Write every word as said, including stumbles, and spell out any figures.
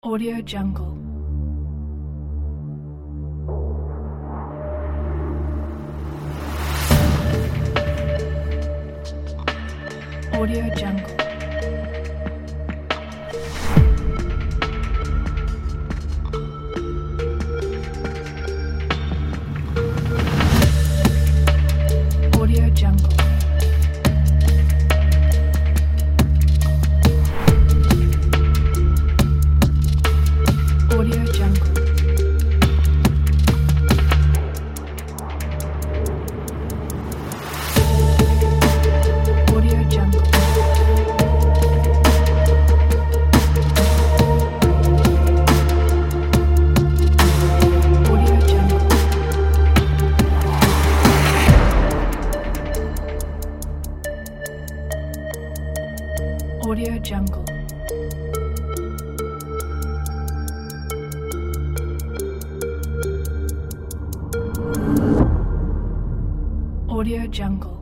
Audio Jungle. Audio Jungle. Audio Jungle. Audio Jungle. Audio Jungle. Audio Jungle. Audio Jungle. Audio Jungle.